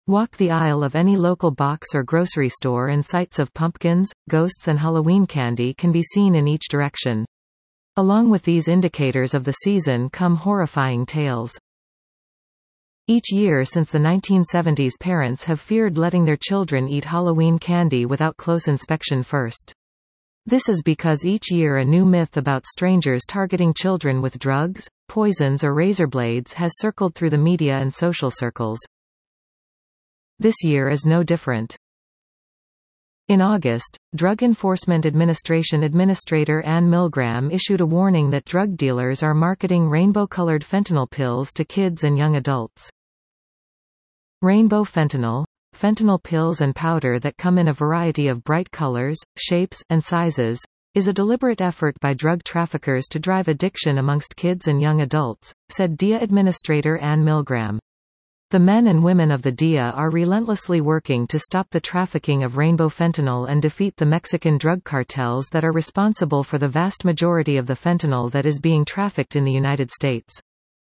Walk the aisle of any local box or grocery store and sights of pumpkins, ghosts and Halloween candy can be seen in each direction. Along with these indicators of the season come horrifying tales. Each year since the 1970s, parents have feared letting their children eat Halloween candy without close inspection first. This is because each year a new myth about strangers targeting children with drugs, poisons or razor blades has circled through the media and social circles. This year is no different. In August, Drug Enforcement Administration Administrator Anne Milgram issued a warning that drug dealers are marketing rainbow-colored fentanyl pills to kids and young adults. Rainbow fentanyl, fentanyl pills and powder that come in a variety of bright colors, shapes, and sizes, is a deliberate effort by drug traffickers to drive addiction amongst kids and young adults, said DEA Administrator Anne Milgram. The men and women of the DEA are relentlessly working to stop the trafficking of rainbow fentanyl and defeat the Mexican drug cartels that are responsible for the vast majority of the fentanyl that is being trafficked in the United States.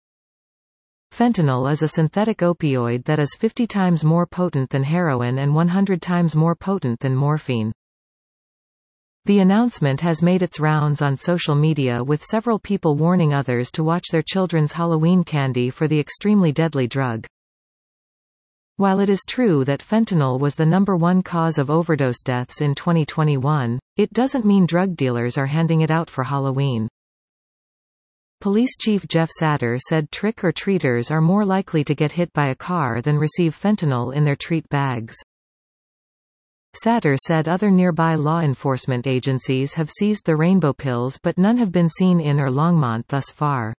Fentanyl is a synthetic opioid that is 50 times more potent than heroin and 100 times more potent than morphine. The announcement has made its rounds on social media, with several people warning others to watch their children's Halloween candy for the extremely deadly drug. While it is true that fentanyl was the #1 cause of overdose deaths in 2021, it doesn't mean drug dealers are handing it out for Halloween. Police Chief Jeff Satter said trick-or-treaters are more likely to get hit by a car than receive fentanyl in their treat bags. Satter said other nearby law enforcement agencies have seized the rainbow pills, but none have been seen in or Longmont thus far.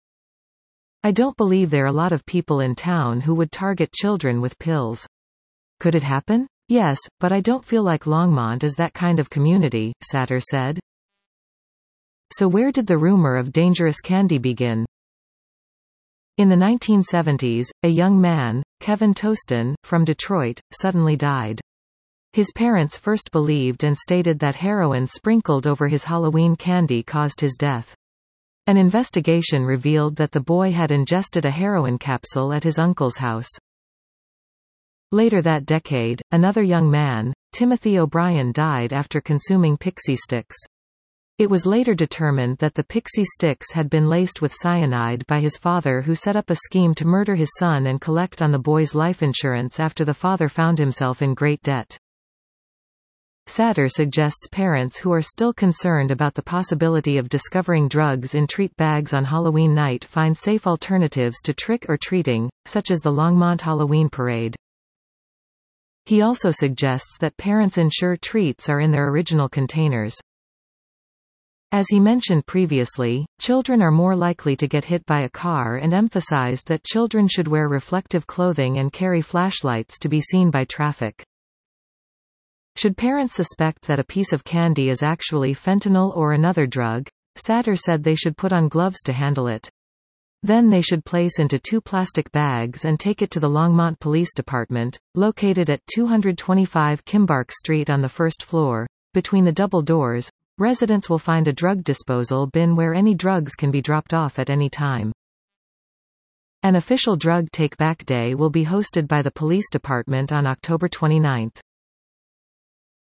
I don't believe there are a lot of people in town who would target children with pills. Could it happen? Yes, but I don't feel like Longmont is that kind of community, Satter said. So where did the rumor of dangerous candy begin? In the 1970s, a young man, Kevin Toston, from Detroit, suddenly died. His parents first believed and stated that heroin sprinkled over his Halloween candy caused his death. An investigation revealed that the boy had ingested a heroin capsule at his uncle's house. Later that decade, another young man, Timothy O'Brien, died after consuming pixie sticks. It was later determined that the pixie sticks had been laced with cyanide by his father, who set up a scheme to murder his son and collect on the boy's life insurance after the father found himself in great debt. Satter suggests parents who are still concerned about the possibility of discovering drugs in treat bags on Halloween night find safe alternatives to trick-or-treating, such as the Longmont Halloween Parade. He also suggests that parents ensure treats are in their original containers. As he mentioned previously, children are more likely to get hit by a car, and emphasized that children should wear reflective clothing and carry flashlights to be seen by traffic. Should parents suspect that a piece of candy is actually fentanyl or another drug, Satter said they should put on gloves to handle it. Then they should place into 2 plastic bags and take it to the Longmont Police Department, located at 225 Kimbark Street on the first floor. Between the double doors, residents will find a drug disposal bin where any drugs can be dropped off at any time. An official drug take-back day will be hosted by the police department on October 29.